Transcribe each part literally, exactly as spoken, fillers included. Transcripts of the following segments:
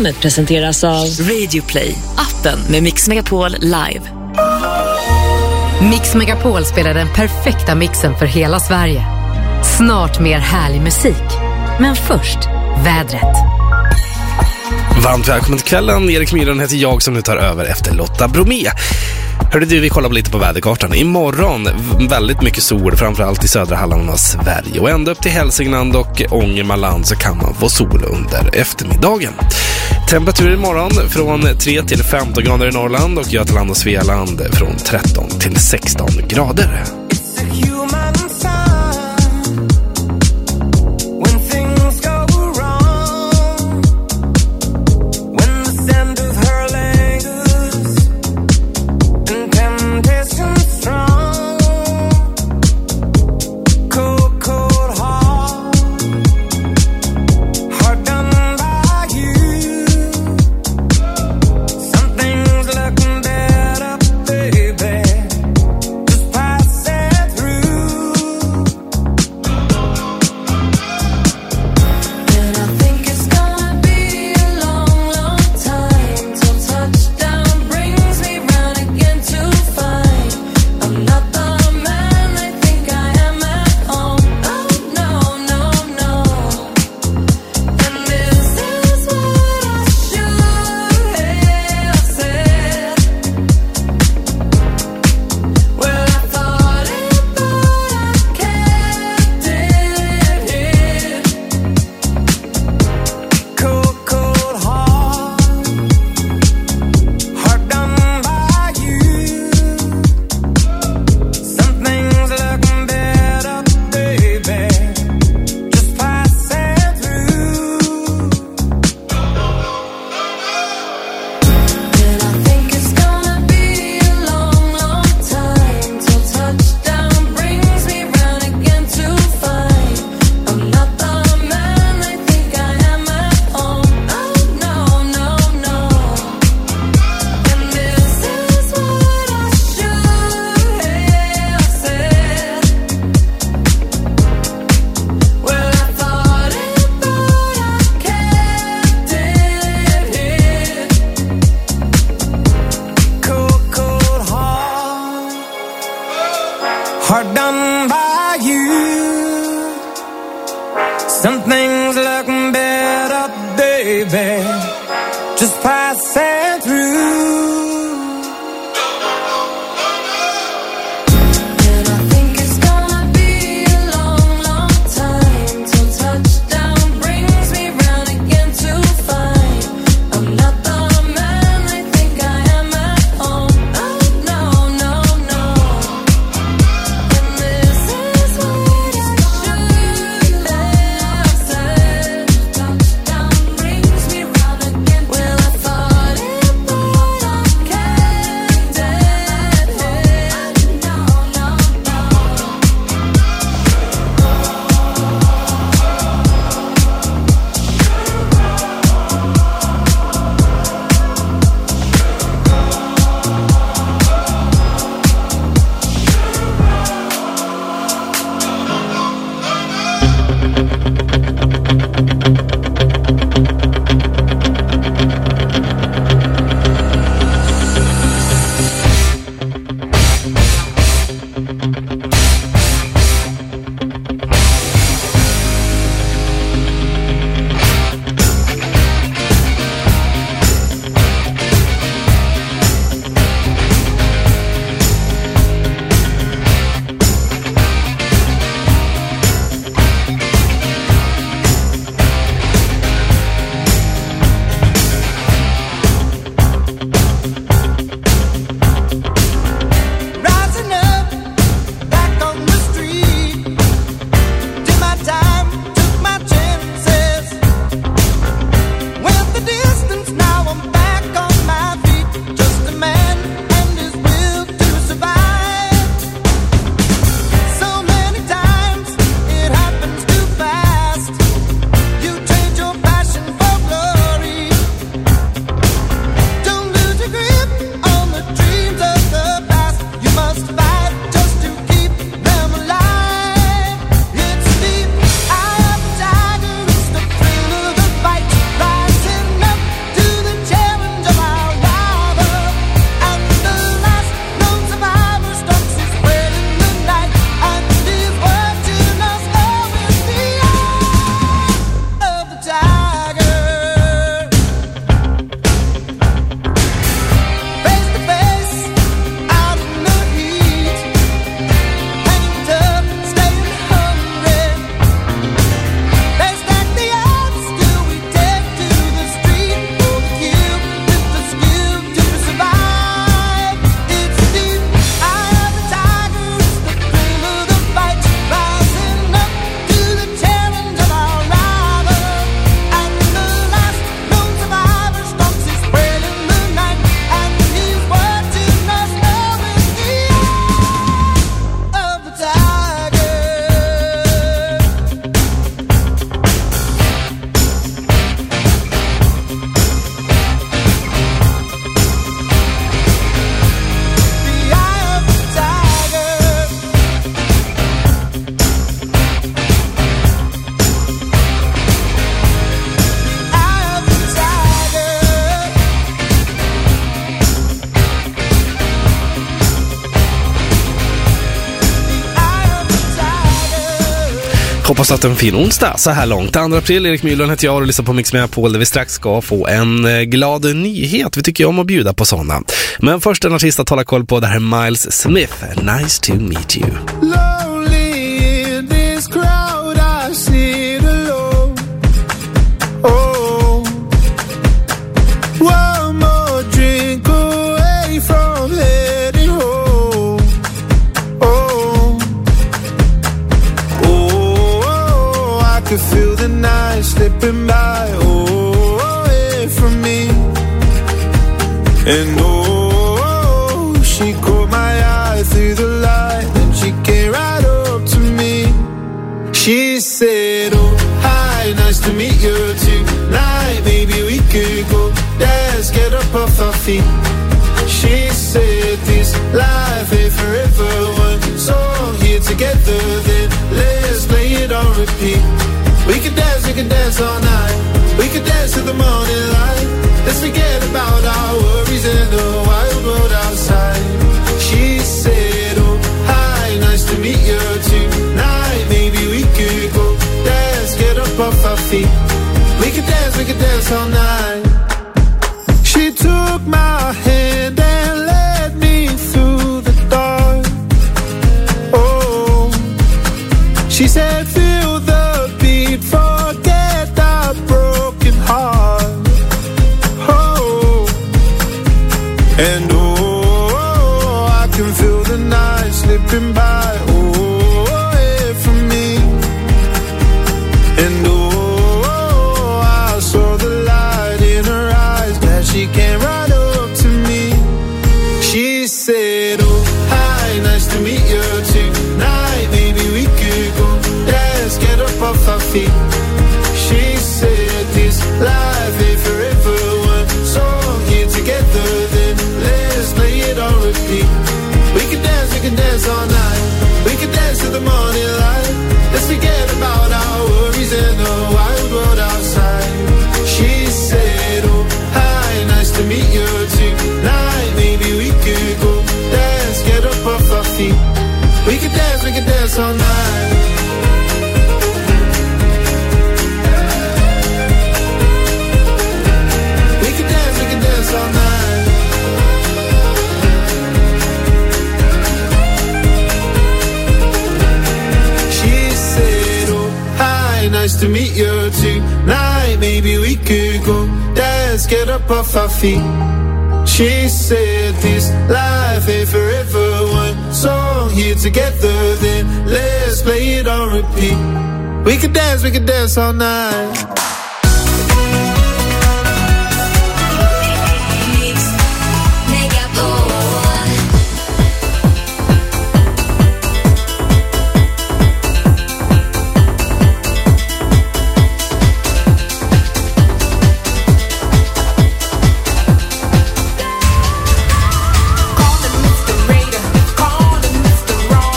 Programmet presenteras av Radio Play, appen med Mix Megapol Live. Mix Megapol spelar den perfekta mixen för hela Sverige. Snart mer härlig musik. Men först, vädret. Varmt välkommen till kvällen. Erik Myhren heter jag som nu tar över efter Lotta Bromé. Hörde du, vi kollar lite på väderkartan. Imorgon väldigt mycket sol, framförallt i södra halvan av Sverige. Och ända upp till Hälsingland och Ångermanland så kan man få sol under eftermiddagen. Temperatur imorgon från tre till femton grader i Norrland och Götaland och Svealand från tretton till sexton grader. Hard done by you. Some things look better, baby. Just passing through. Will I Hoppas att det är en fin onsdag så här långt. andra april, Erik Myhlund heter jag och lyssnar på Mix Megapol där vi strax ska få en eh, glad nyhet. Vi tycker ju om att bjuda på sådana. Men först en artist att hålla koll på, det här är Miles Smith. Nice to meet you. Lonely in this crowd, I sit alone. Oh, one more drink away from heading home. Oh, oh, I could feel the night slipping by. Oh, away from me. And oh, she caught my eye through the light, and she came right up to me. She said, oh, hi, nice to meet you tonight. Maybe we could go dance, get up off our feet. She said, this life ain't forever. One song here together, then let's play it on repeat. We could dance, we could dance all night. We could dance to the morning light. Let's forget about our worries and the wild world outside. She said, oh, hi, nice to meet you tonight. Maybe we could go dance, get up off our feet. We could dance, we could dance all night. She took my hand and led me through the dark. Oh, she said, feel the beat, forget our broken heart. Oh, and oh, I can feel the night slipping by. Oh, away from me. And oh, I saw the light in her eyes, glad she came right up to me. She said, oh, hi, nice to meet you tonight. Maybe we could go dance, get up off our feet. She said, this life ain't forever. One song here together, then let's play it on repeat. We can dance, we can dance all night. We can dance to the morning light. Let's forget about our worries and the wild world outside. She said, oh, hi, nice to meet you tonight. Maybe we could go dance, get up off our feet. We can dance, we can dance all night. We can dance, we can dance all night. She said, oh, hi, nice to meet you tonight. Maybe we could go dance, get up off our feet. She said, this life ain't forever. One song here together, then let's play it on repeat. We could dance, we could dance all night.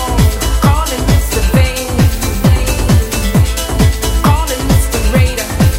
Calling Mister Raider,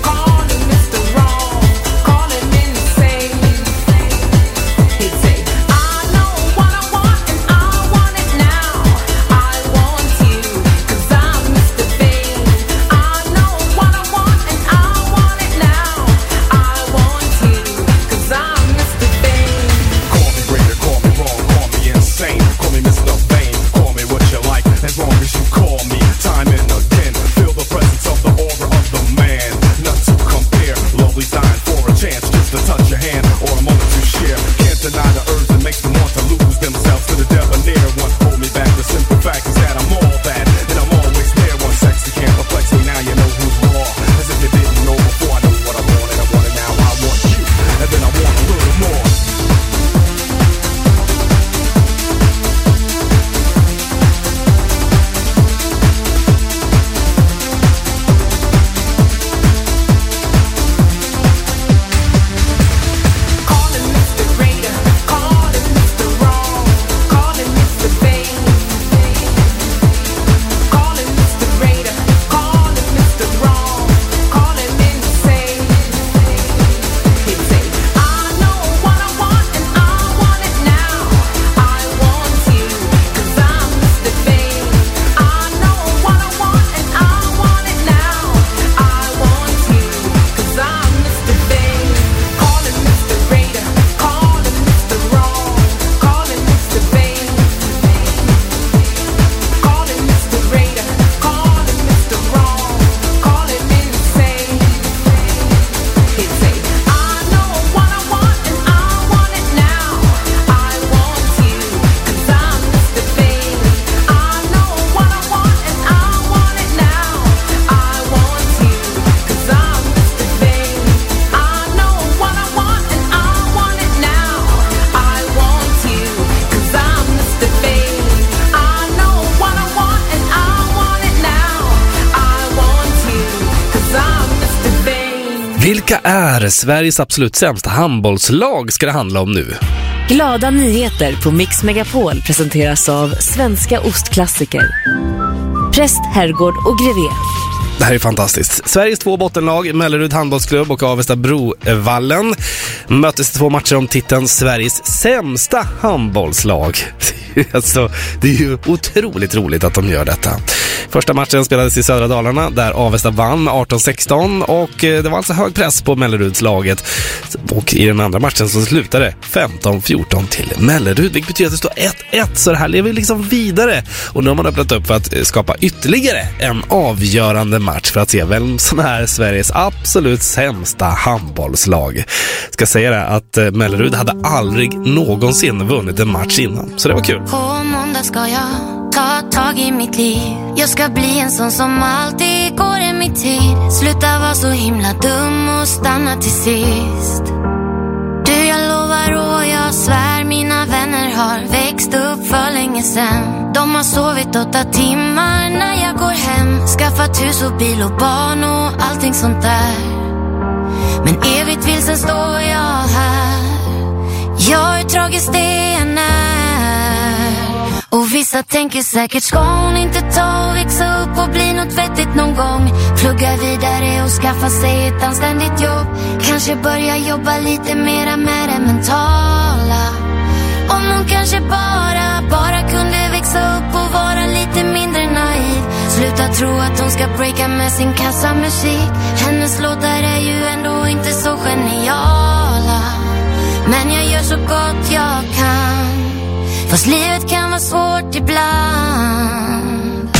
Vilka är Sveriges absolut sämsta handbollslag ska det handla om nu? Glada nyheter på Mix Megapol presenteras av Svenska ostklassiker. Präst, Herrgård och Grevé. Det här är fantastiskt. Sveriges två bottenlag, Mellerud handbollsklubb och Avesta Brovallen, möttes i två matcher om titeln Sveriges sämsta handbollslag. Alltså, det är ju otroligt roligt att de gör detta. Första matchen spelades i södra Dalarna där Avesta vann arton sexton och det var alltså hög press på Mellerudslaget. Och i den andra matchen så slutade femton fjorton till Mellerud, vilket betyder att det står ett ett, så det här lever liksom vidare. Och nu har man öppnat upp för att skapa ytterligare en avgörande match för att se vem som är Sveriges absolut sämsta handbollslag. Ska säga det att Mellerud hade aldrig någonsin vunnit en match innan, så det var kul. På måndag ska jag ta tag i mitt liv. Jag ska bli en sån som alltid går i mitt tid. Sluta vara så himla dum och stanna till sist. Du, jag lovar och jag svär, mina vänner har växt upp för länge sedan. De har sovit åtta timmar när jag går hem. Skaffat hus och bil och barn och allting sånt där. Men evigt vilsen står jag här. Jag är tragiskt det än är. Och vissa tänker säkert, ska hon inte ta och växa upp och bli något vettigt någon gång? Plugga vidare och skaffa sig ett anständigt jobb. Kanske börja jobba lite mera med det mentala. Om hon kanske bara, bara kunde växa upp och vara lite mindre naiv. Sluta tro att hon ska breaka med sin kassamusik. Hennes låtar är ju ändå inte så geniala. Men jag gör så gott jag kan. Fast livet kan vara svårt ibland.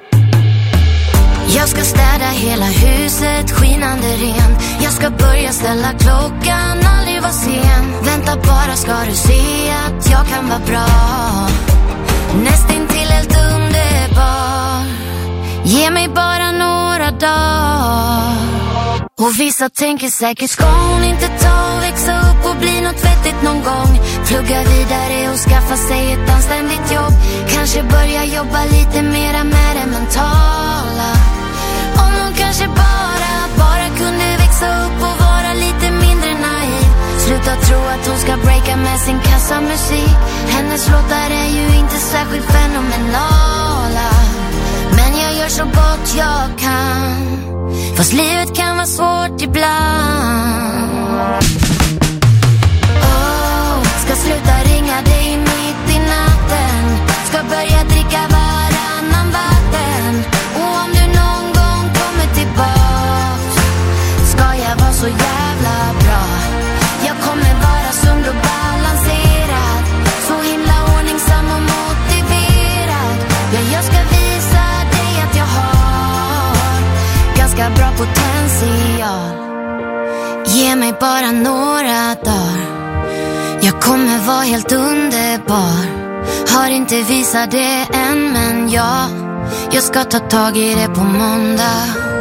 Jag ska städa hela huset skinande ren. Jag ska börja ställa klockan, aldrig vara sen. Vänta bara ska du se att jag kan vara bra. Nästintill helt underbar. Ge mig bara några dagar. Och vissa tänker säkert, ska hon inte ta och växa upp och bli något vettigt någon gång? Plugga vidare och skaffa sig ett anständigt jobb. Kanske börja jobba lite mera med det mentala. Om hon kanske bara, bara kunde växa upp och vara lite mindre naiv. Sluta tro att hon ska breaka med sin kassamusik. Hennes låtar är ju inte särskilt fenomenala. Men jag gör så gott jag kan. Fast livet kan vara svårt ibland. Oh, ska sluta ringa dig mitt i natten. Ska börja dricka varannan vatten. Och om du någon gång kommer tillbaks, ska jag vara så jävla bra. Jag kommer vara sund och balanserad. Så himla ordningsam och motiverad. Ja, jag ska visa dig att jag har ganska bra potential. Ge mig bara några dagar. Jag kommer vara helt underbar. Har inte visat det än, men ja, jag ska ta tag i det på måndag.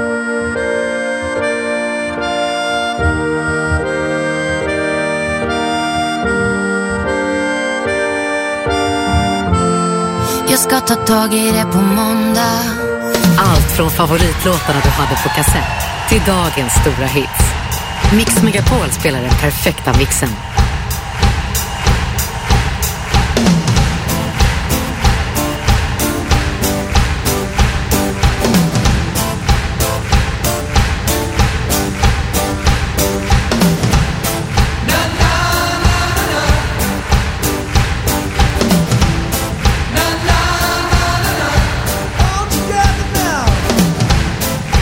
Jag ska ta tag i det på måndag. Allt från favoritlåtarna du hade på kassett till dagens stora hits. Mix Megapol spelar den perfekta mixen.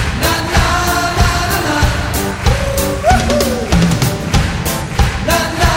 Na na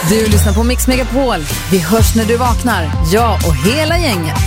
Du lyssnar på Mix Megapol. Vi hörs när du vaknar. Jag och hela gänget.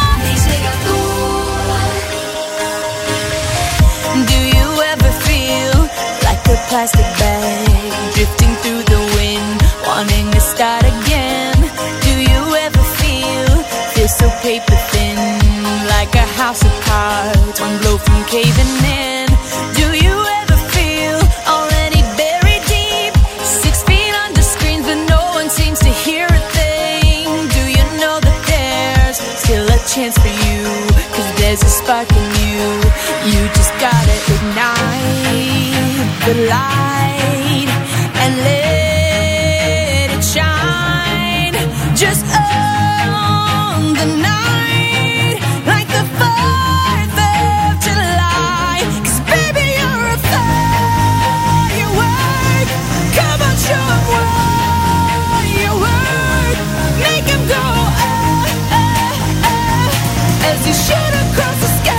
Do you ever feel like a plastic bag drifting through the wind, wanting to start again? Do you ever feel feel so paper thin, like a house of cards, one blow from caving in? Do you ever feel already buried deep, six feet under screens but no one seems to hear a thing? Do you know that there's still a chance for you, 'cause there's a spark in you? You just gotta ignite the light and let it shine. Just own the night like the fourth of July. 'Cause baby you're a firework. Come on, show 'em what you work. Make 'em go ah, ah, ah, as you shoot across the sky.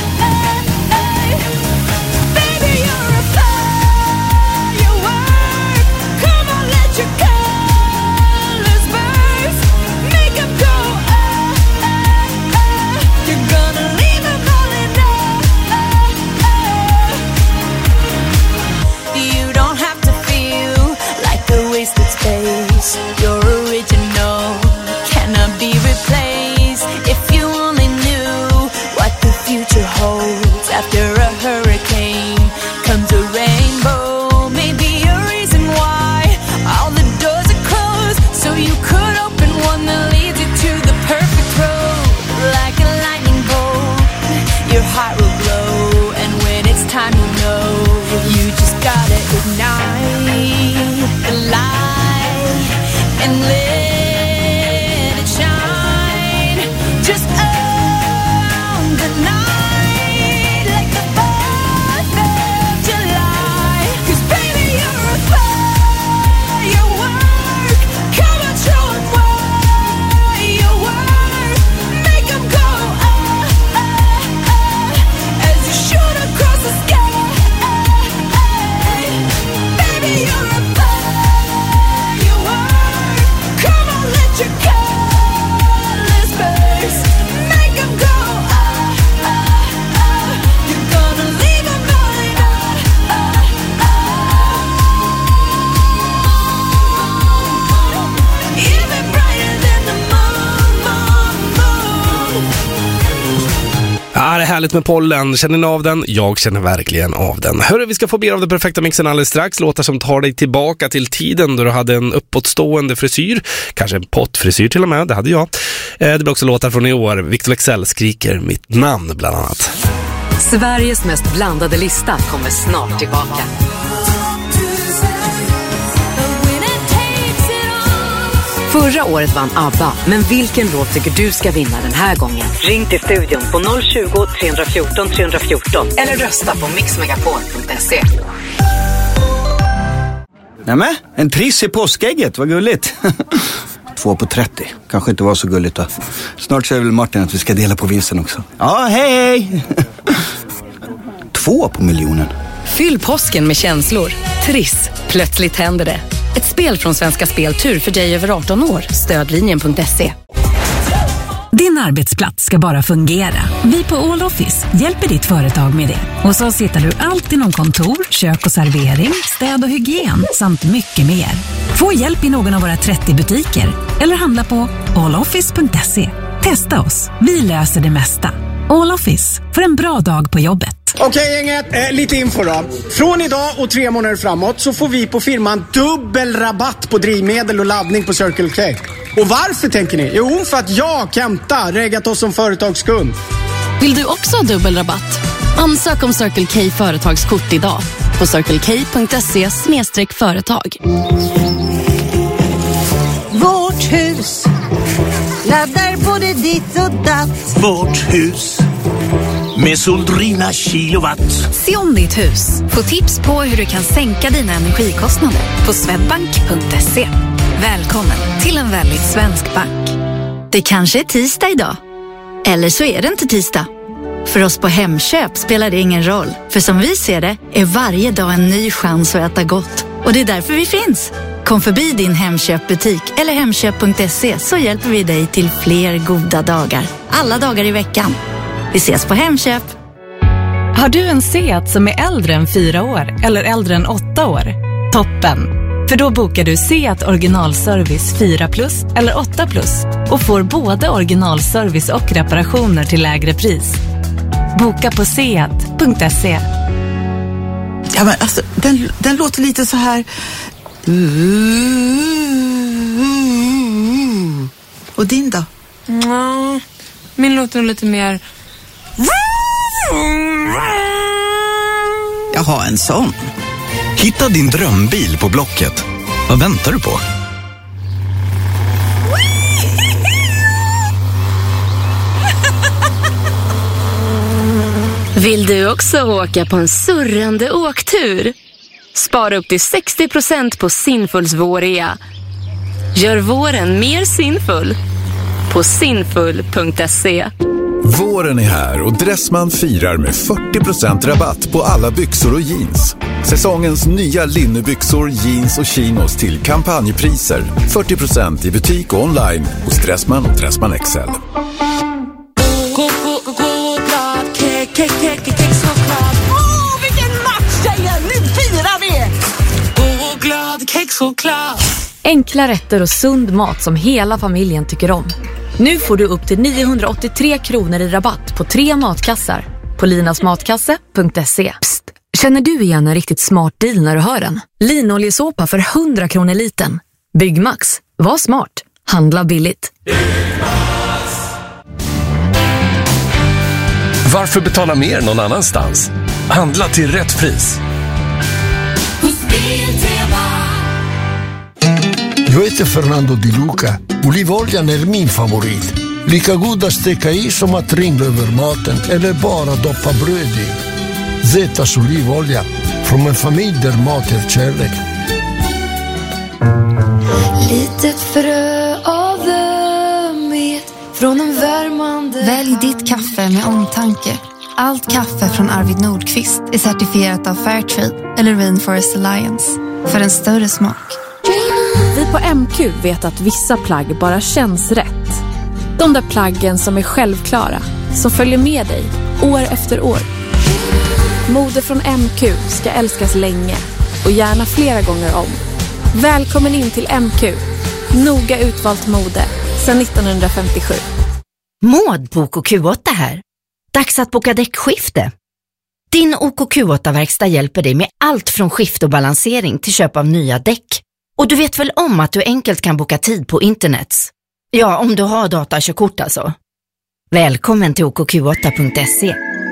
Your original cannot be replaced. If you only knew what the future holds, after a hurricane comes a rainbow. Maybe a reason why all the doors are closed, so you could open one that leads you to the perfect road. Like a lightning bolt, your heart will glow, and when it's time to know, you just gotta ignite the light and let it shine. Just own the night like the fourth of July. 'Cause baby you're a firework. Come on, show 'em what you work. Make 'em go ah, ah, ah, as you shoot across the sky. Baby you're a your colors burst, make 'em go ah, ah, ah. You're gonna leave 'em going ah, ah, ah. Even brighter than the moon, moon, moon. Ja, det är härligt med pollen. Känner ni av den? Jag känner verkligen av den. Hörru, vi ska få mer av den perfekta mixen alldeles strax. Låtar som tar dig tillbaka till tiden då du hade en uppåtstående frisyr. Kanske en pottfrisyr till och med, det hade jag. Det blir också låtar från i år. Victor Leksell skriker mitt namn bland annat. Sveriges mest blandade lista kommer snart tillbaka. Förra året vann ABBA, men vilken låt tycker du ska vinna den här gången? Ring till studion på noll tjugo, tre fjorton, tre fjorton eller rösta på mix megapol punkt se. Nämen, en triss i påskägget, vad gulligt. Två på trettio, kanske inte var så gulligt då. Snart säger väl Martin att vi ska dela på vinsten också. Ja, hej hej! Två på miljonen. Fyll påsken med känslor. Triss, plötsligt händer det. Ett spel från Svenska Speltur för dig över arton år. Stödlinjen punkt se. Din arbetsplats ska bara fungera. Vi på All Office hjälper ditt företag med det. Och så hittar du allt inom kontor, kök och servering, städ och hygien samt mycket mer. Få hjälp i någon av våra trettio butiker eller handla på all office punkt se. Testa oss, vi löser det mesta. All Office, för en bra dag på jobbet. Okej gänget, eh, lite info då. Från idag och tre månader framåt så får vi på firman dubbel rabatt på drivmedel och laddning på Circle K. Och varför tänker ni? Jo, för att jag, Kenta, reggat oss som företagskund. Vill du också ha dubbel rabatt? Ansök om Circle K företagskort idag på circle k punkt se slash företag. Vårt hus laddar både ditt och datt. Vårt hus med Soldrina kilowatt. Se om ditt hus. Få tips på hur du kan sänka dina energikostnader på swedbank punkt se. Välkommen till en väldigt svensk bank. Det kanske är tisdag idag. Eller så är det inte tisdag. För oss på Hemköp spelar det ingen roll. För som vi ser det är varje dag en ny chans att äta gott. Och det är därför vi finns. Kom förbi din Hemköp-butik eller hemköp punkt se så hjälper vi dig till fler goda dagar. Alla dagar i veckan. Vi ses på Hemköp. Har du en Seat som är äldre än fyra år eller äldre än åtta år? Toppen! För då bokar du Seat originalservice fyra plus eller åtta plus och får både originalservice och reparationer till lägre pris. Boka på seat punkt se. Ja, men alltså, den, den låter lite så här... Och din då? Mm, min låter lite mer... Jag har en sån. Hitta din drömbil på Blocket. Vad väntar du på? Vill du också åka på en surrande åktur? Spara upp till sextio procent på Sinfuls vårrea. Gör våren mer sinfull på sinfull punkt se. Våren är här och Dressman firar med fyrtio procent rabatt på alla byxor och jeans. Säsongens nya linnebyxor, jeans och chinos till kampanjpriser. fyrtio procent i butik och online hos Dressman och Dressman X L. Åh, vilken match, tjejer! Nu firar vi! God, glad kexchoklad. Enkla rätter och sund mat som hela familjen tycker om. Nu får du upp till niohundraåttiotre kronor i rabatt på tre matkassar på linasmatkasse punkt se. Psst, känner du igen en riktigt smart deal när du hör den? Linoljesåpa för hundra kronor liten. Byggmax, var smart. Handla billigt. Varför betala mer någon annanstans? Handla till rätt pris. Jag heter Fernando Di Luca. Olivoljan är min favorit. Lika god att steka i som att ringa över maten eller bara doppa bröd i. Zetas olivolja, från en familj där mat är kärlek. Litet frö av ömhet från en värmande... Välj ditt kaffe med omtanke. Allt kaffe från Arvid Nordqvist är certifierat av Fairtrade eller Rainforest Alliance. För en större smak. Vi på M Q vet att vissa plagg bara känns rätt. De där plaggen som är självklara, som följer med dig år efter år. Mode från M Q ska älskas länge och gärna flera gånger om. Välkommen in till M Q. Noga utvalt mode sedan nittonhundrafemtiosju. Maud på O K Q åtta här. Dags att boka däckskifte. Din O K Q åtta-verkstad hjälper dig med allt från skift och balansering till köp av nya däck. Och du vet väl om att du enkelt kan boka tid på internet? Ja, om du har datakörkort alltså. Välkommen till O K Q åtta punkt se.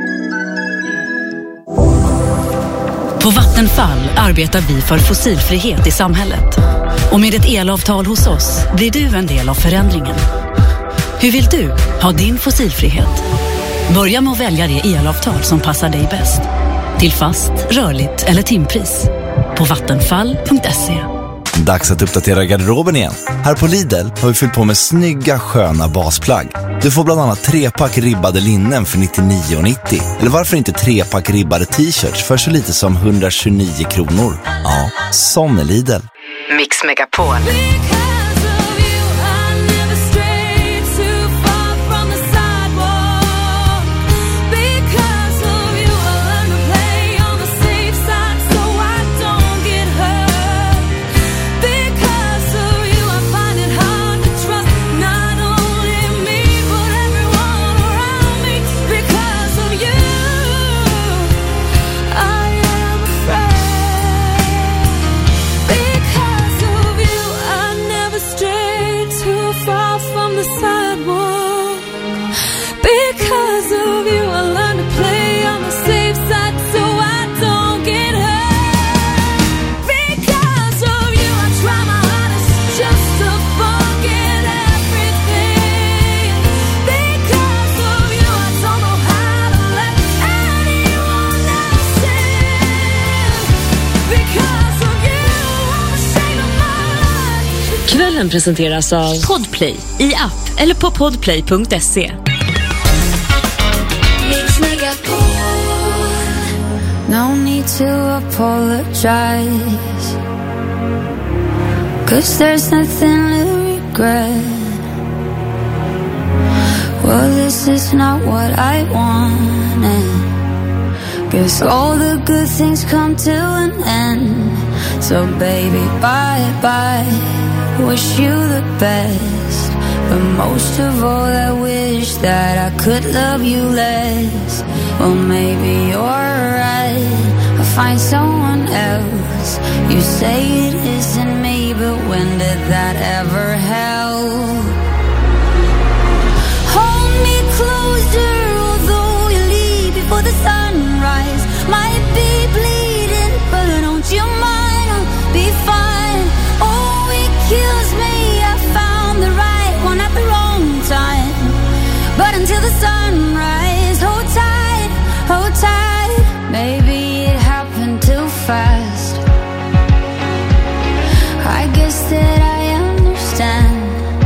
På Vattenfall arbetar vi för fossilfrihet i samhället. Och med ett elavtal hos oss blir du en del av förändringen. Hur vill du ha din fossilfrihet? Börja med att välja det elavtal som passar dig bäst. Till fast, rörligt eller timpris. På vattenfall punkt se. Dags att uppdatera garderoben igen. Här på Lidl har vi fyllt på med snygga, sköna basplagg. Du får bland annat tre pack ribbade linnen för nittionio nittio. Eller varför inte tre pack ribbade t-shirts för så lite som hundratjugonio kronor. Ja, sån är Lidl. Mix Megapol. Kvällen presenteras av Podplay i app eller på podplay punkt se. No need to apologize. 'cause there's nothing to regret. Well, this is not what I wanted. Guess all the good things come to an end. So baby, bye bye, wish you the best. But most of all I wish that I could love you less. Well, maybe you're right, I'll find someone else. You say it isn't me, but when did that ever help? Hold me closer, although you leave before the sunrise. Might be bleeding, but don't you mind, I'll be fine. Oh, it kills me, I found the right one at the wrong time. But until the sunrise, hold tight, hold tight. Maybe it happened too fast. I guess that I understand.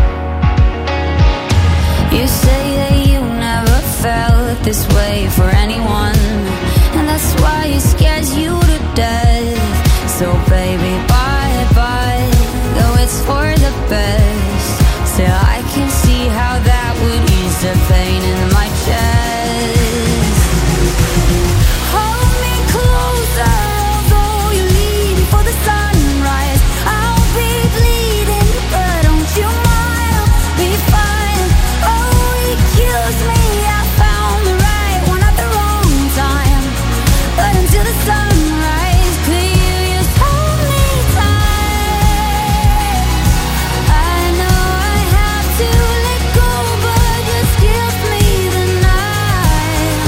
You say that you never felt this way for anyone, and that's why it scares you to death. So baby, bye bye, though it's for the best. Still I can see how that would ease the pain in my chest. Hold me closer, although you leave before the sunrise. I'll be bleeding, but don't you mind, I'll be fine. Oh, it kills me, I found the right one at the wrong time. But until the sunrise, could you just hold me tight? I know I have to let go, but just give me the night.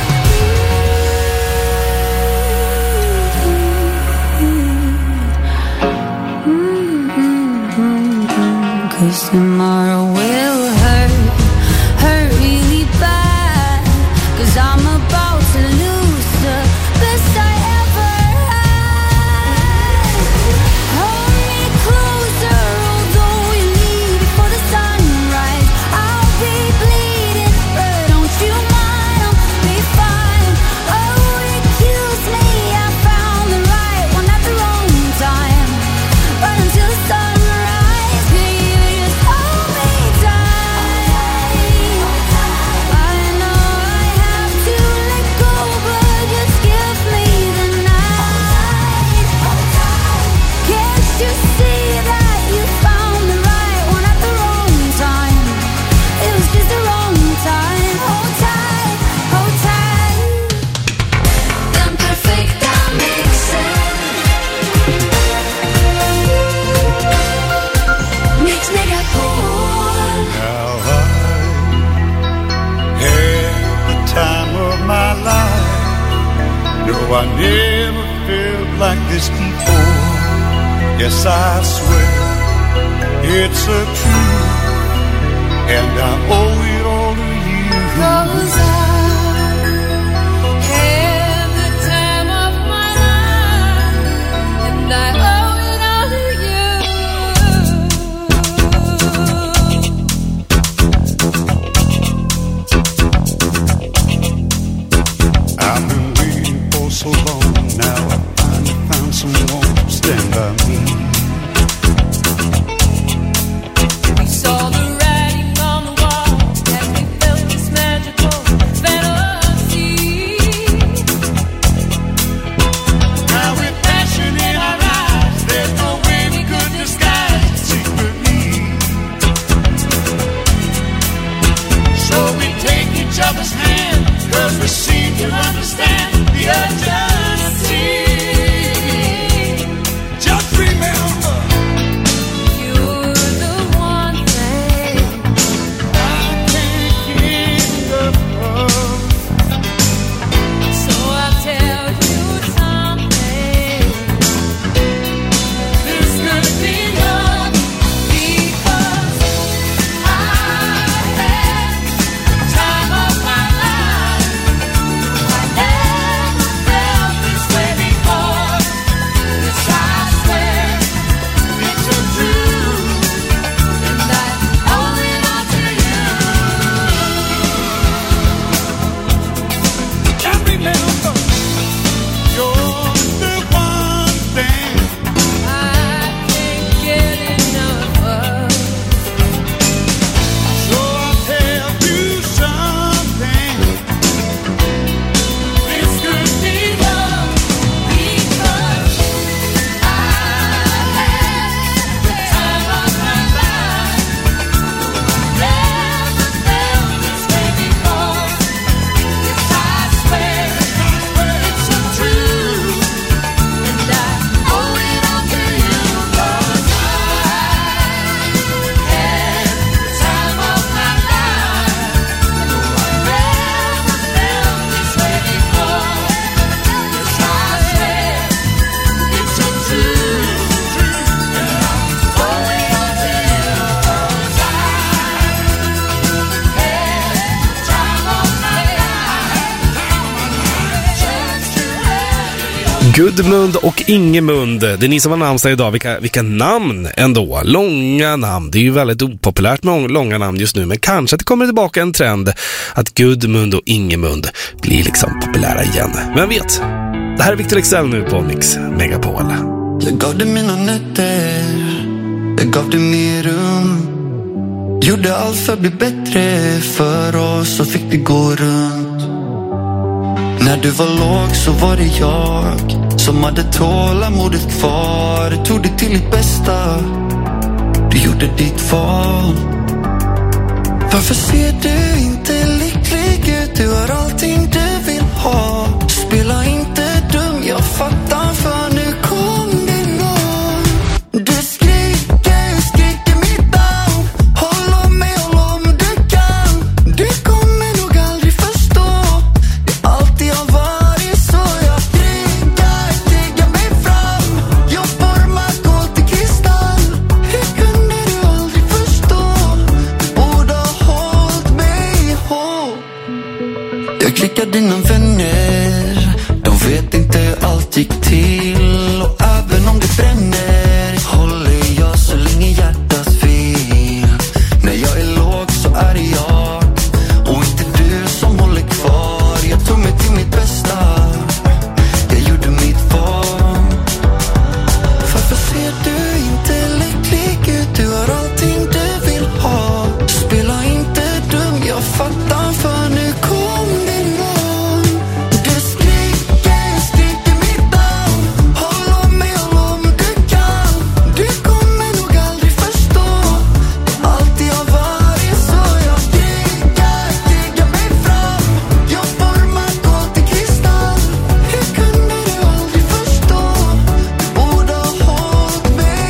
'Cause tomorrow will hurt, hurt really bad. 'Cause I'm about to lose the best I ever had. Hold me closer, although you leave before the sunrise. I'll be bleeding, but don't you mind, I'll be fine. Oh, it kills me, I found the right one at the wrong time. But until the sunrise, could you just hold me tight? I know I have to let go, but just give me the night. Can't you see that you found the right one at the wrong time? It was just the wrong time. Hold tight, hold tight. Den perfekta mixen. Mix Megapol. Now I had the time of my life. No, I never felt like this before. Yes, I swear it's a truth, and I owe it all to you. 'Cause I had the time of my life, and I owe it all to you. I've been waiting for so long. Now I finally found someone to stand by me. We saw the writing on the wall, and we felt this magical Gudmund och Ingemund, det är ni som har namnsdag idag. Vilka, vilka namn ändå, långa namn. Det är ju väldigt opopulärt med långa namn just nu, men kanske att det kommer tillbaka en trend att Gudmund och Ingemund blir liksom populära igen. Vem vet? Det här är Victor Leksell nu på Mix Megapol. Jag gav dig mina nätter, jag gav dig mer rum, gjorde allt för att bli bättre för oss och fick det gå runt. När du var låg så var det jag som hade tålamodet kvar. Tog det till ditt bästa, du gjorde ditt val. Varför ser du inte lycklig ut? Du har allting du vill ha. Spela inte dum, jag fattar, för nu kom det någon. Du skriker, skriker mitt namn. Håll om mig, håll om du kan. Du kommer nog aldrig förstå. Det alltid har varit så. Jag krigar, krigar mig fram. Jag formar kol till kristall. Hur kunde du aldrig förstå? Du borde ha hållit mig ihop. Jag klickar dina vänner, de vet inte hur allt gick till. Och även om det bränner håller jag så länge hjärtat vill. När jag är låg så är det jag och inte du som håller kvar. Jag tog mig till mitt bästa, jag gjorde mitt val. Varför ser du inte lycklig ut? Du har allting du vill ha. Spela inte dum, jag fattar, för nu kom det någon. Du skriker, skriker mitt namn. Håll om mig, håll om du kan. Du kommer nog aldrig förstå. Det alltid har varit så. Jag krigar, krigar mig fram. Jag formar kol till kristall. Hur kunde du aldrig förstå? Du borde ha hållit mig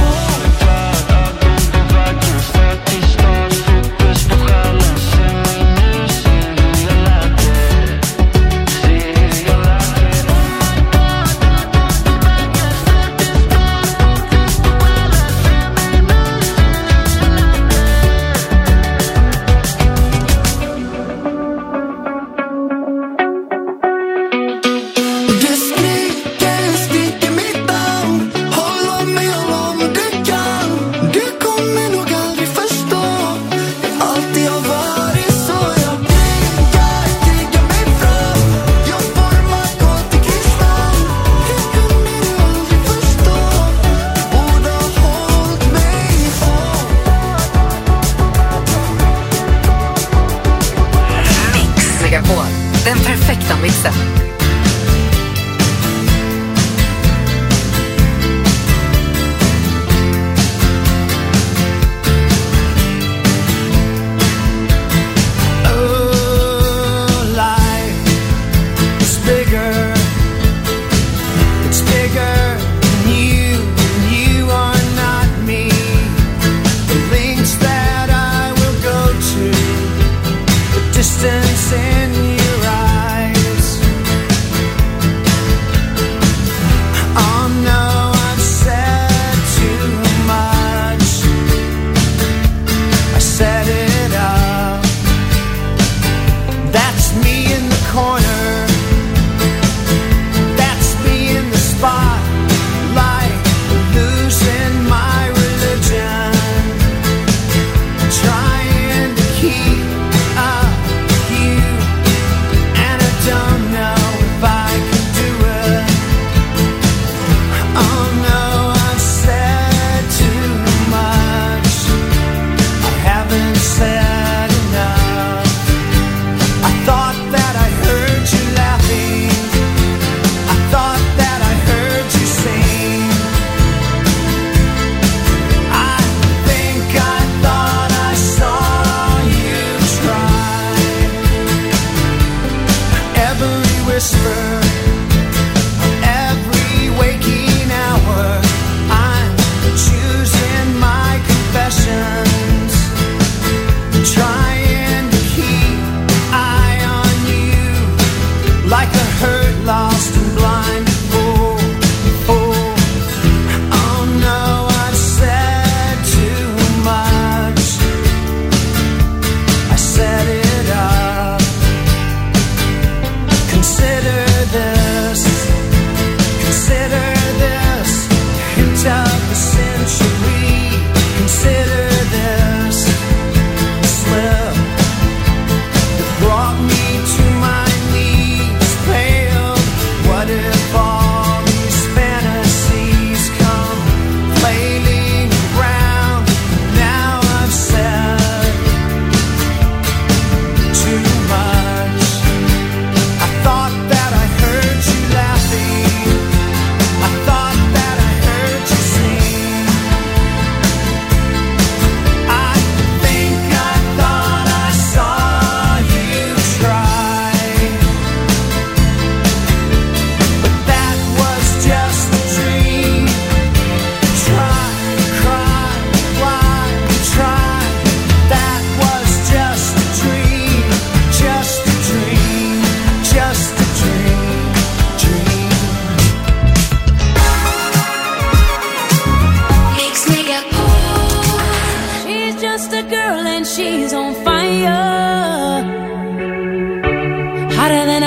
Du skriker, skriker mitt namn. Håll om mig, håll om du kan. Du kommer nog aldrig förstå. Det alltid har varit så. Jag krigar, krigar mig fram. Jag formar kol till kristall. Hur kunde du aldrig förstå? Du borde ha hållit mig ihop. Mix Megapol, den perfekta mixen. Oh, life is bigger. It's bigger than you, and you are not me. The links that I will go to, the distance in your eyes.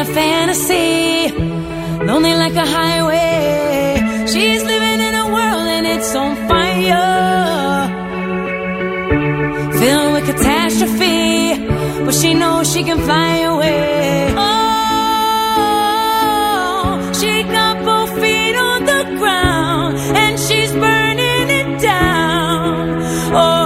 fantasy, lonely like a highway. She's living in a world and it's on fire, filled with catastrophe, but she knows she can fly away. Oh, she got both feet on the ground and she's burning it down. Oh,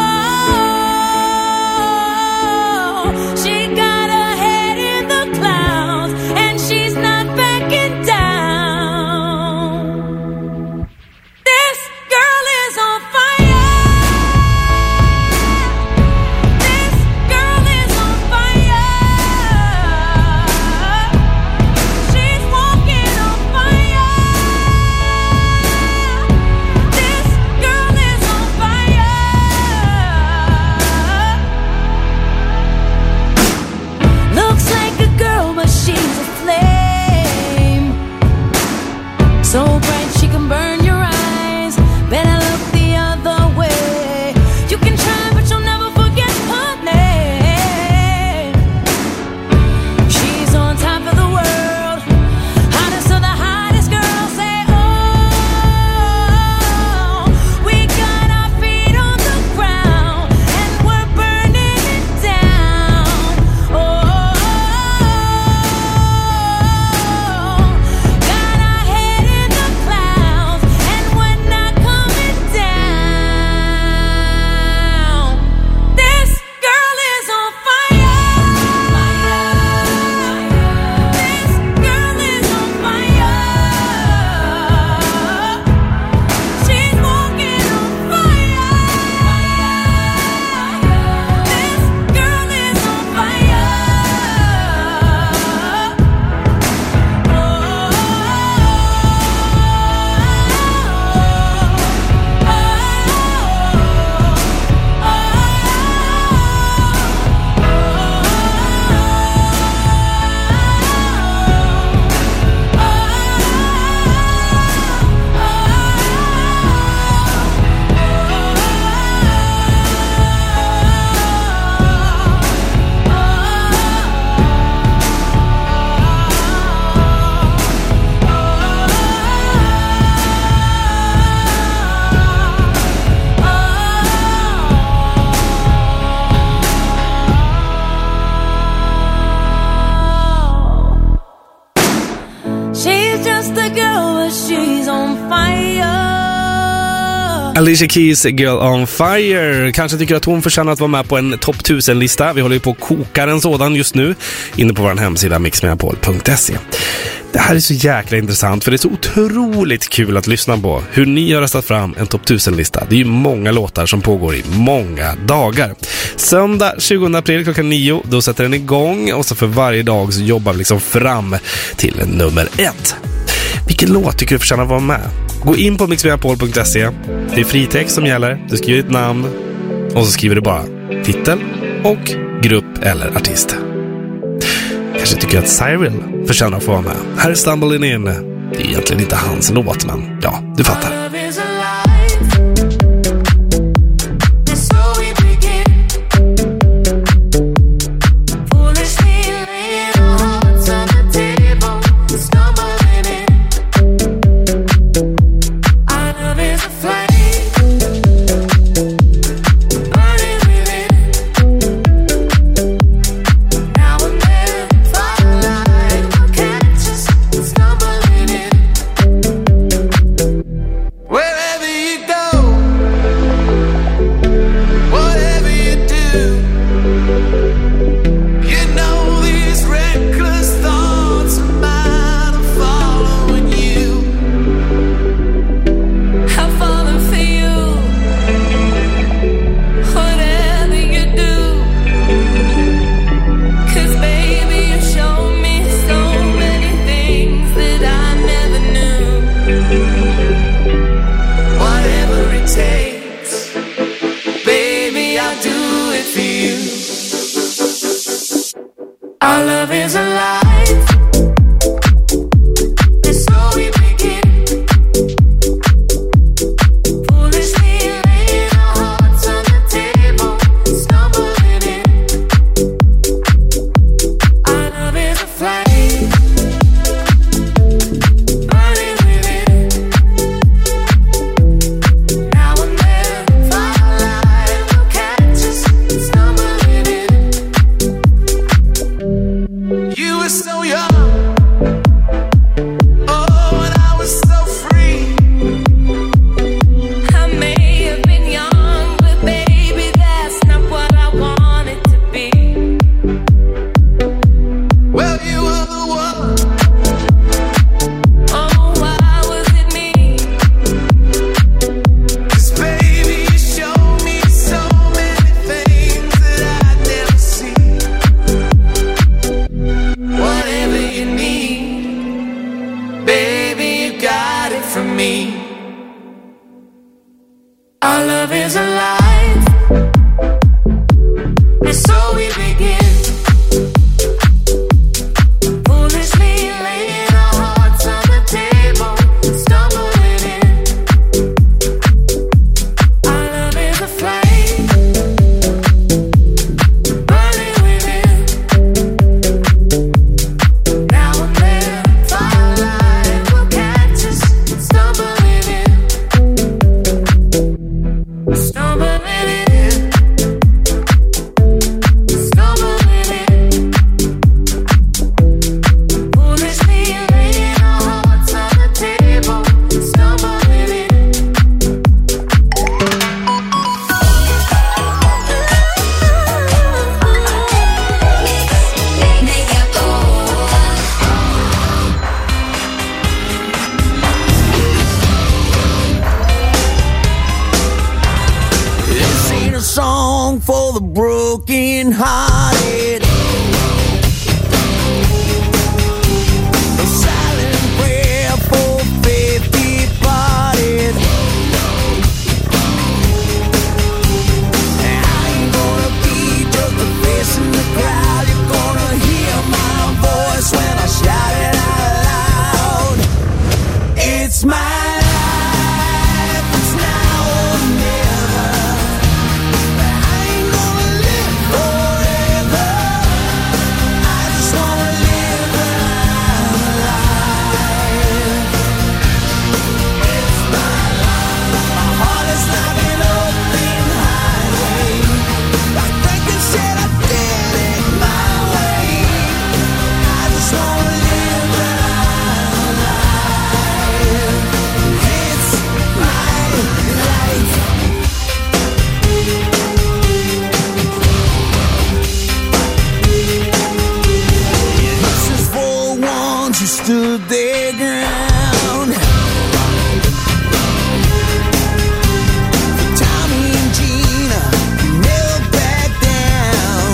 Alicia Keys, Girl on Fire. Kanske tycker att hon förtjänar att vara med på en topp tusen-lista. Vi håller ju på att koka en sådan just nu inne på vår hemsida mix megapol punkt se. Det här är så jäkla intressant för det är så otroligt kul att lyssna på hur ni har röstat fram en topp tusen-lista. Det är ju många låtar som pågår i många dagar. Söndag tjugonde april klockan nio, då sätter den igång och så för varje dag så jobbar vi liksom fram till nummer ett. Vilken låt tycker du förtjänar att vara med? Gå in på mix megapol punkt se. Det är fritext som gäller. Du skriver ditt namn och så skriver du bara titel och grupp eller artist. Kanske tycker att Cyril förtjänar att få vara med. Här är Stumbling In. Det är egentligen inte hans låt, men ja, du fattar. me. Our love is alive, and so we begin. Foolishly laying our hearts on the table, stumbling in. Our love is a flame, burning within. Now and then, firelight will catch us, stumbling in. Stumbling in, stumbling in. Foolishly laying our hearts on the table, stumbling in. This ain't a song for the broken hearted. A silent prayer for faith departed. I ain't gonna be just a face in the crowd. You're gonna hear my voice when I shout it out loud. It's my life, it's now or never. I ain't gonna live forever. I just wanna live alive. It's my life. My heart is like an open highway. Like Franklin said, I did it my way. I just wanna live alive. It's my life. This is for ones who stood their ground. For Tommy and Gina, who never back down.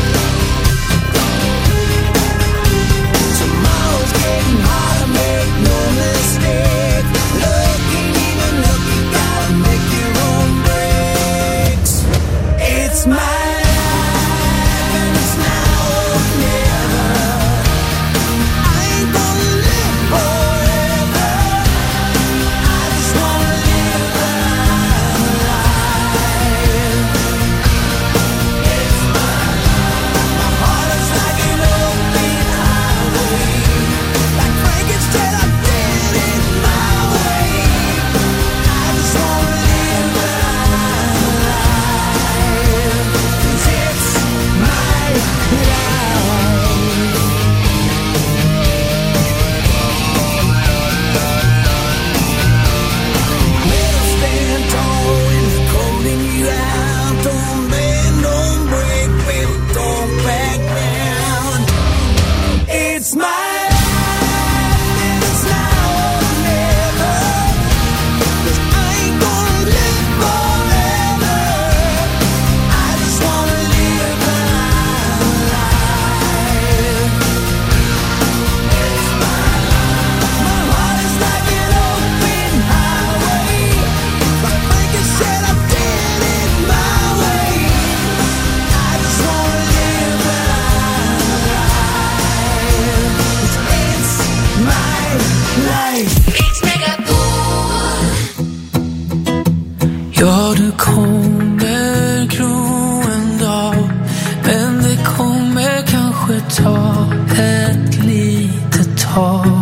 Tomorrow's getting harder, make no mistake. Look ain't even look, you gotta make your own breaks. It's my life, and it's now or never. I ain't gonna live forever. I just wanna live alive. It's my life. My heart is like an open highway. Like Frankenstein, I did it my way. I just wanna live alive. 'Cause it's my life. Better stand tall when it's calling you out. Don't bend, don't break, baby, don't back down. It's my life, and it's now or never. 'Cause I ain't gonna live forever. I just wanna live alive. It's my life. My heart is like an open highway. Like Franklin said, I did it my way. I just wanna live alive. 'Cause it's my life. Ja, du kommer gro en dag, men det kommer kanske ta ett litet tag.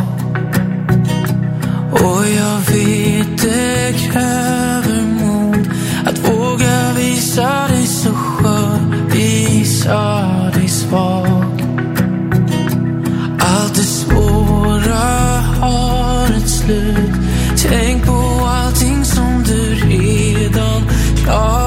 Och jag vet det kräver mod att våga visa dig så skör, visa dig svag. Allt det svåra har ett slut. Tänk på allting som du redan klarar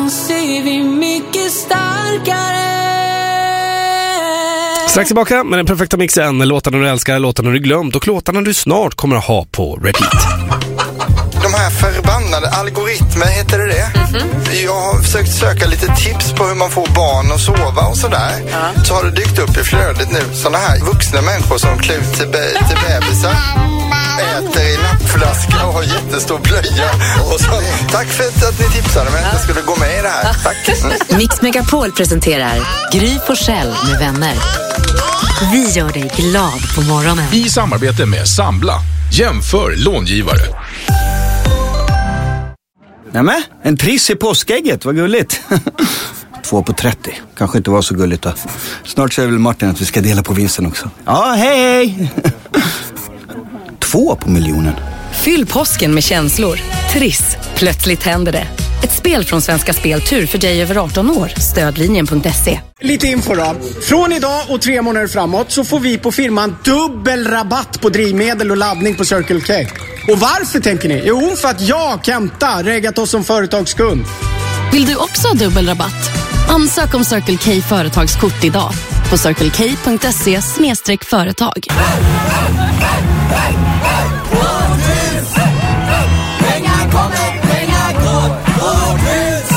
tillsammans är vi mycket starkare. Strax tillbaka med den perfekta mixen. Låtarna du älskar, låtarna du glömt och låtarna du snart kommer att ha på repeat. De här förbannade algoritmer, heter det det? Mm-hmm. Jag har försökt söka lite tips på hur man får barn att sova och sådär. Uh-huh. Så har det dykt upp i flödet nu sådana här vuxna människor som klär ut till, be- till bebisar, äter i nappflaska och har jättestor blöja. Och så, tack för att ni tipsade mig att jag skulle gå med i det här. Tack. Mm. Mix Megapol presenterar Gry Forssell med vänner. Vi gör dig glad på morgonen. I samarbete med Sambla. Jämför långivare. Nämen, en triss i påskägget, vad gulligt. Två på trettio, kanske inte var så gulligt då. Snart säger väl Martin att vi ska dela på vinsten också. Ja, hej hej! Två på miljonen. Fyll påsken med känslor. Triss, plötsligt händer det. Ett spel från Svenska Spel Tur för dig över arton år. Stödlinjen punkt se. Lite info då. Från idag och tre månader framåt så får vi på firman dubbel rabatt på drivmedel och laddning på Circle K. Och varför tänker ni? Jo, för att jag, Kenta, reggat oss som företagskund. Vill du också ha dubbel rabatt? Ansök om Circle K företagskort idag på circle k punkt se slash företag. Pengar kommer, pengar går. Vårdhus.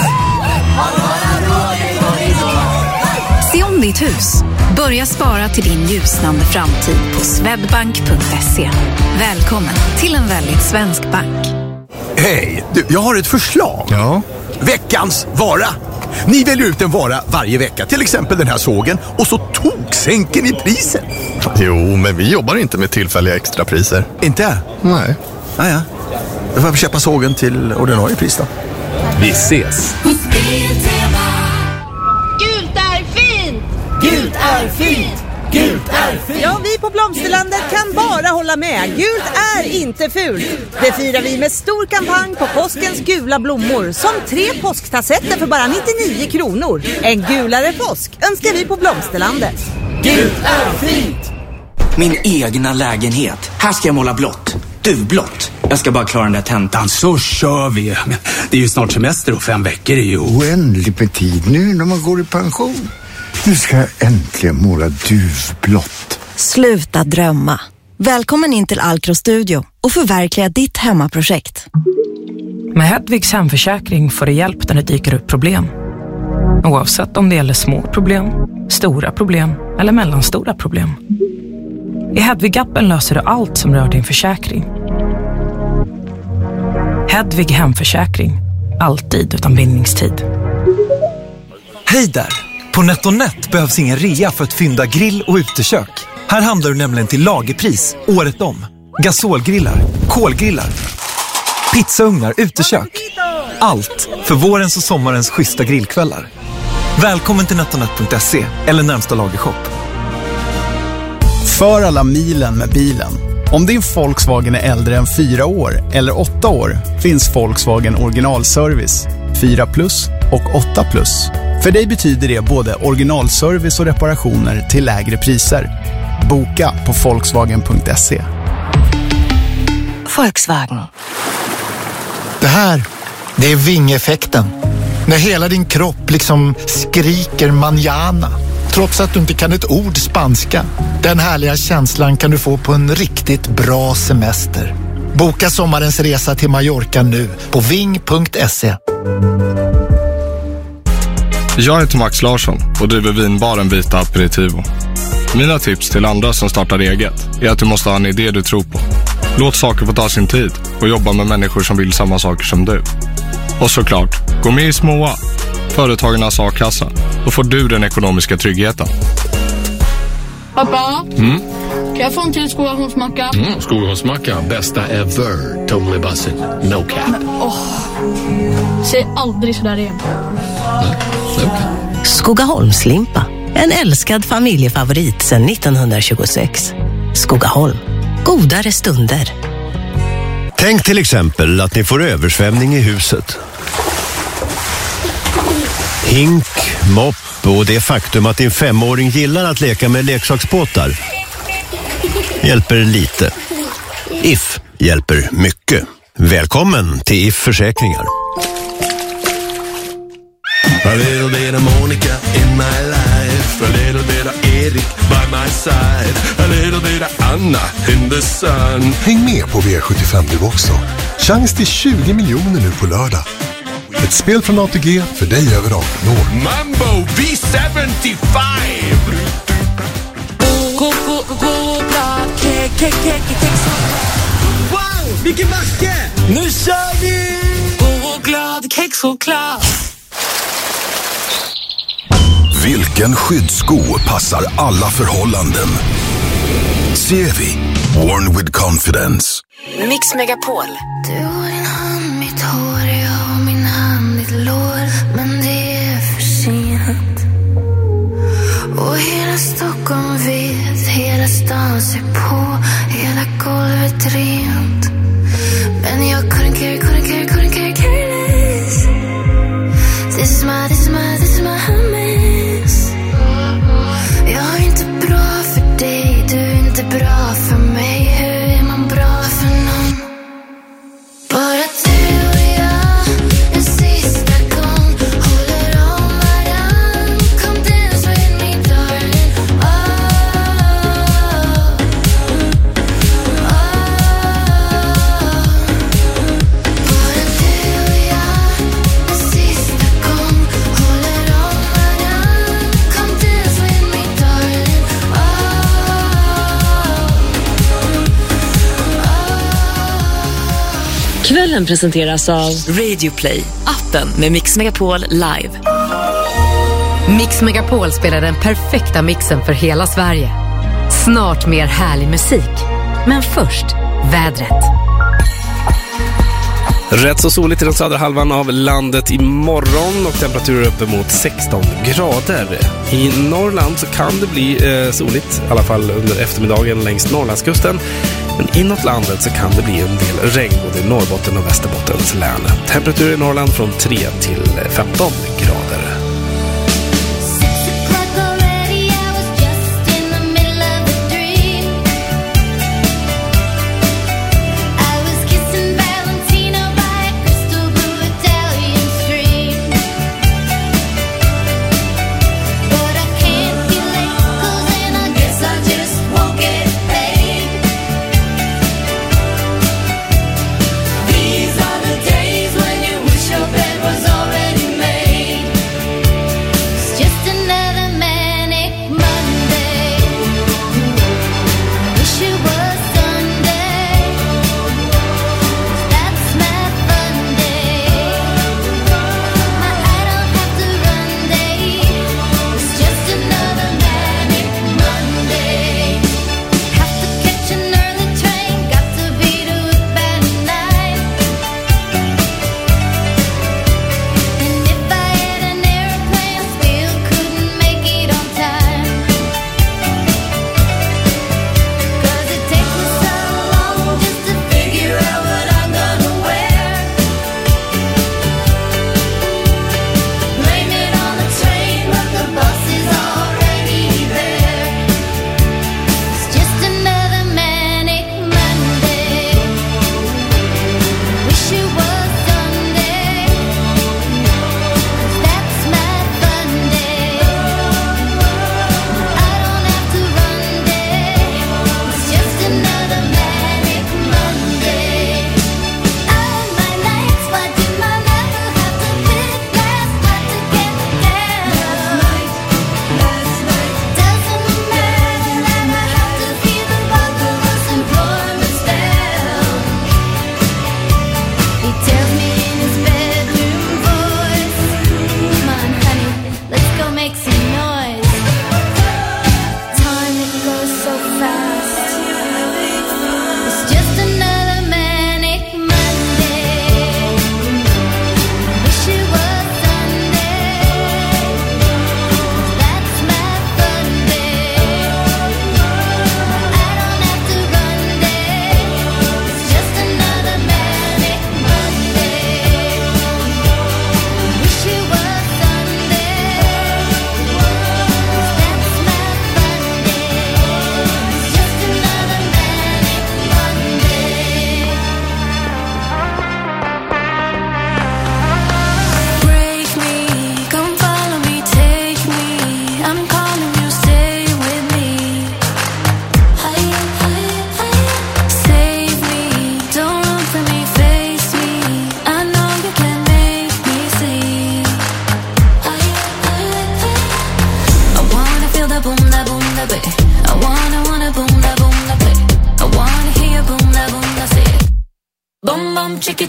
Se om ditt hus. Börja spara till din ljusnande framtid på swedbank punkt se. Välkommen till en väldigt svensk bank. Hej, du, jag har ett förslag. Ja. Veckans vara. Ni väljer ut en vara varje vecka, till exempel den här sågen, och så toksänker ni priset. Jo, men vi jobbar inte med tillfälliga extrapriser. Inte? Nej. Ah, ja. Då får vi köpa sågen till ordinarie pris då. Vi ses. Gult är fint! Gult är fint! Gult är fint! Ja, vi på Blomsterlandet kan bara hålla med. Gult är inte fult. Det firar vi med stor kampanj på påskens gula blommor. Som tre påsktassetter för bara nittionio kronor. En gulare påsk önskar vi på Blomsterlandet. Gult är fint! Min egna lägenhet. Här ska jag måla blått. Duvblått. Jag ska bara klara den där tentan. Så kör vi. Det är ju snart semester och fem veckor är ju oändligt med tid nu när man går i pension. Nu ska jag äntligen måla duvblått. Sluta drömma. Välkommen in till Alcro Studio och förverkliga ditt hemmaprojekt. Med Hedvigs hemförsäkring får du hjälp när det dyker upp problem. Oavsett om det gäller små problem, stora problem eller mellanstora problem. I Hedvig-appen löser du allt som rör din försäkring. Hedvig hemförsäkring. Alltid utan bindningstid. Hej där! På NetOnNet behövs ingen rea för att fynda grill och utekök. Här handlar du nämligen till lagerpris, året om. Gasolgrillar, kolgrillar, pizzaugnar, utekök. Allt för vårens och sommarens schyssta grillkvällar. Välkommen till netonet punkt se eller närmsta lagershop. För alla milen med bilen. Om din Volkswagen är äldre än fyra år eller åtta år finns Volkswagen originalservice, fyra plus och åtta plus. För dig betyder det både originalservice och reparationer till lägre priser. Boka på volkswagen punkt se. Volkswagen. Det här, det är vingeffekten. När hela din kropp liksom skriker manjana. Trots att du inte kan ett ord spanska. Den härliga känslan kan du få på en riktigt bra semester. Boka sommarens resa till Mallorca nu på ving punkt se. Jag heter Max Larsson och driver vinbaren Vita Aperitivo. Mina tips till andra som startar eget är att du måste ha en idé du tror på. Låt saker få ta sin tid och jobba med människor som vill samma saker som du. Och såklart, gå med i Småa, Företagarnas A-kassa. Då får du den ekonomiska tryggheten. Pappa, Mm. kan jag få en till skogahornsmacka? Mm, skogahornsmacka, bästa ever. Totally buzzing, no cap. Åh, säg aldrig sådär igen. Okay. Skogaholmslimpa. En älskad familjefavorit sedan nittonhundratjugosex. Skogaholm. Godare stunder. Tänk till exempel att ni får översvämning i huset. Hink, mopp och det faktum att din femåring gillar att leka med leksaksbåtar hjälper lite. If hjälper mycket. Välkommen till If Försäkringar. my side. A little bit of Anna in the sun. Häng med på V sjuttiofem nu också. Chans till tjugo miljoner nu på lördag. Ett spel från A T G för dig över arton år. Mambo V sjuttiofem. Wow, vilken backe! Nu kör vi! Glad kexchoklad. Vilken skyddssko passar alla förhållanden? Sievi, worn with confidence. Mix Megapol. Du har din hand, mitt hår, jag har min hand, ditt lår. Men det är för sent. Och hela Stockholm vet, hela stan ser på, hela golvet rent. Men jag couldn't care, couldn't care, couldn't care, care less. This is my, this is my, this is my mess. Jag är inte bra för dig, du är inte bra för mig. Hur är man bra för någon? Bara du och jag, en sista gång, håller om varann. Come dance with me darling. Oh, oh, oh. Bara du och jag, en sista gång, håller om varann. Come dance with me darling. Oh, Kvällen presenteras av Radio Play, appen med Mix Megapol live. Mix Megapol spelar den perfekta mixen för hela Sverige. Snart mer härlig musik. Men först, vädret. Rätt så soligt i den södra halvan av landet imorgon och temperaturer uppe mot sexton grader. I Norrland så kan det bli eh, soligt, i alla fall under eftermiddagen längs Norrlandskusten. Men inåt landet så kan det bli en del regn både i Norrbotten och Västerbottens län. Temperaturer i Norrland från tre till femton grader. These are the days when you wish your bed was already made.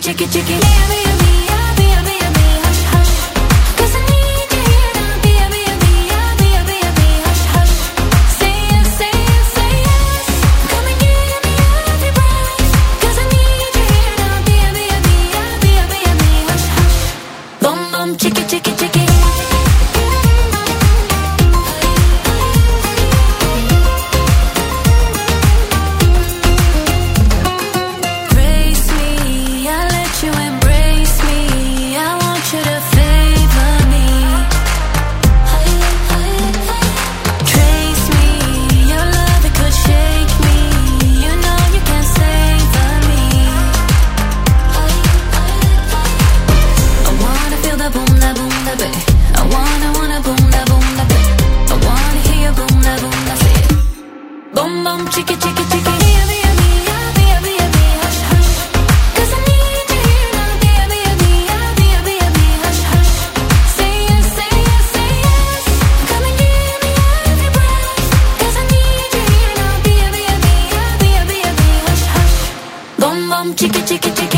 chicky, chicky. Baby, baby, baby, baby, hush, hush. 'Cause I need you here now. Baby, baby, baby, baby, hush, hush. Say yes, say yes, say yes. Come and give me every breath. 'Cause I need you here now. Baby, baby, baby, baby, hush, hush. Bum, bum, chicky, chicky, chicky. Chicky, chicky, chicky.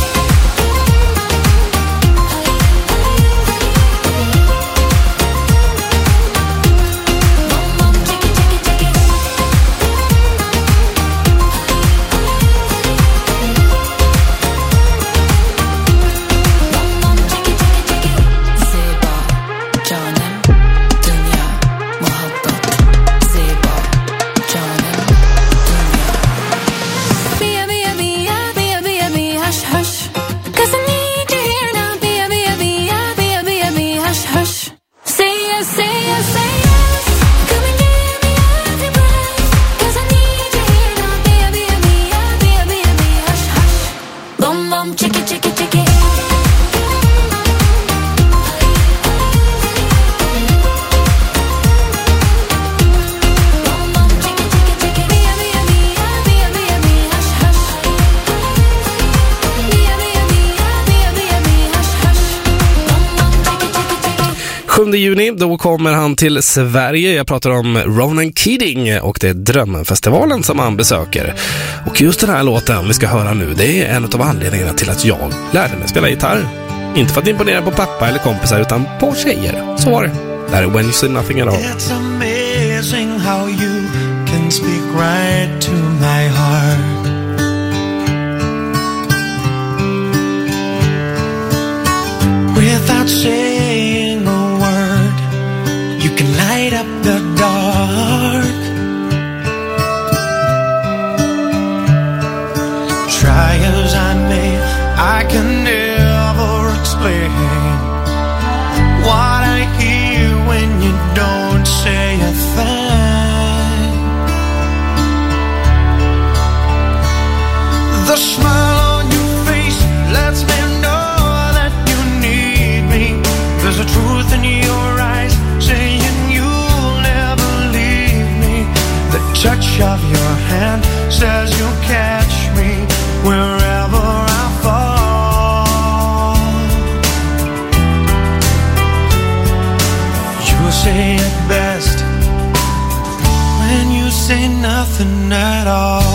sjunde juni, då kommer han till Sverige. Jag pratar om Ronan Keating och det är Drömmenfestivalen som han besöker. Och just den här låten vi ska höra nu, det är en av anledningarna till att jag lärde mig spela gitarr. Inte för att imponera på pappa eller kompisar, utan på tjejer. Så var det. Där är When You See Nothing At All. It's amazing how you can speak right to my heart. Without saying a word, you can light up the dark. Try as I may, I can never explain what I hear when you don't say a thing. The smile on your face lets me know that you need me. There's a truth in your eyes saying you'll never leave me. The touch of your hand says you'll catch me wherever I fall. You say it best when you say nothing at all.